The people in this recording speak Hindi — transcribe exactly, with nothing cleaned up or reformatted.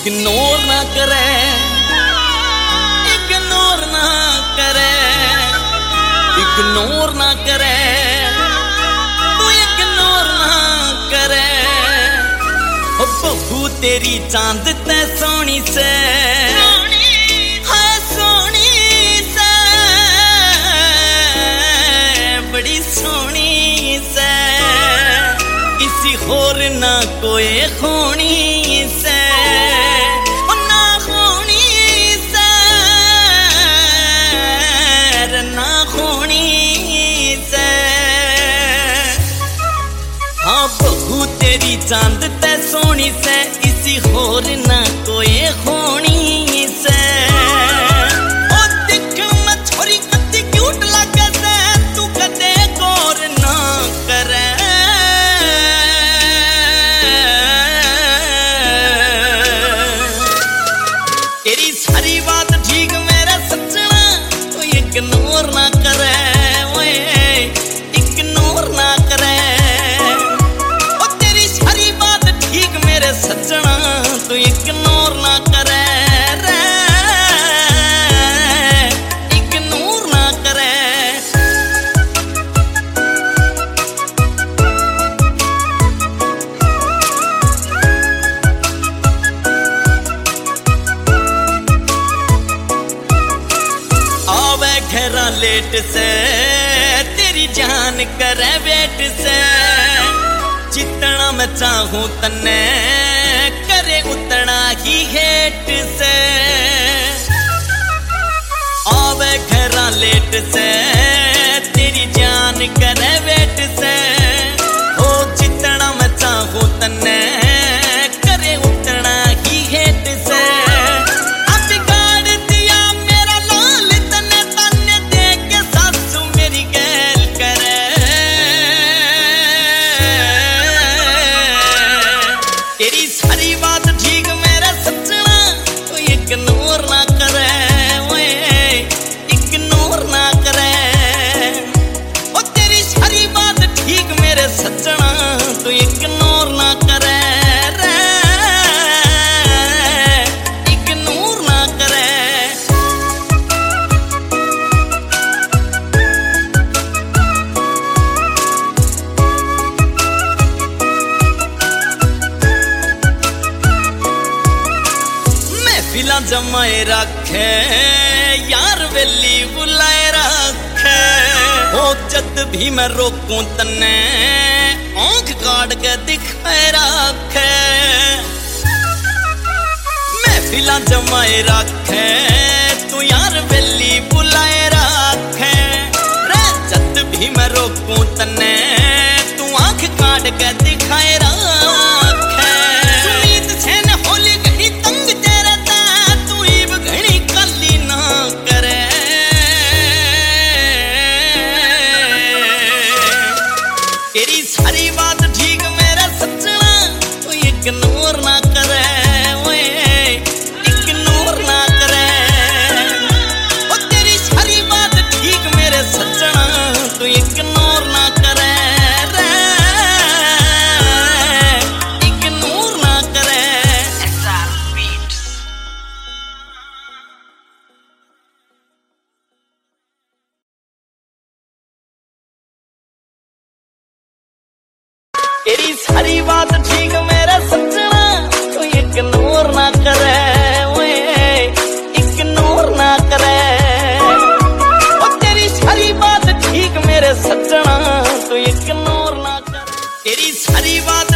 इग्नोर ना करे, इग्नोर ना करे, इग्नोर ना करे, तू इग्नोर ना करे। ओ बहू तेरी चांद ते सोनी से, हाय सोनी से, बड़ी सोनी से, किसी होर ना कोई खूनी से, ना खूनी से, ना खूनी से। हाँ बहू तेरी चांद ते सोनी से, किसी होर ना कोई खूनी से। ओ दिखण में छोरी कत्ती क्यूट लागे से, तू कदे गौर ना करे। तेरी सारी बात ठीक मेरा सजना, तू इग्नोर ना करे, ओए इग्नोर ना करे। ओ तेरी सारी बात ठीक मेरे सजना, तू इग्नोर ना करे रे, इग्नोर ना करे। आवे घेरा लेट से, तेरी जान करे वेट से, जितना मैं चाहूं तन्ने करे उतना ही हेट से। आवे घेरा लेट से, तेरी जान करे वेट से, ओ जितना मैं चाहूं तन्ने करे उतना ही हेट से। तेरी सारी बात ठीक मेरा सजना, तू इग्नोर ना करे, ओए इग्नोर ना करे। ओ तेरी सारी बात ठीक मेरे सजना, तू इग्नोर ना करे रे, इग्नोर ना करे। फिला जमाए रखे, यार वेली बुलाए रखे। ओ जद भी मैं रोकूं तन्ने आंख काट के दिखाए रखे। मैं फिला जमाए रखे, तू यार वेली बुलाए रखे। रे जद भी मैं रोकूं तन्ने तू आंख काट के दिखाए रखे। सुनीत सेन होली गई तंग तेरा, तू इब घणी काली ना करे। तेरी सारी बात ठीक मेरा सजना, तू इग्नोर ना करे, ओए इग्नोर ना करे। ओ तेरी सारी बात ठीक मेरे सजना, तू इग्नोर ना करे रे, इग्नोर ना करे। तेरी सारी बात ठीक मेरा सजना, तू इग्नोर ना करे, ओए इग्नोर ना करे। ओ तेरी सारी बात ठीक मेरे सजना, तू इग्नोर ना करे। तेरी सारी बात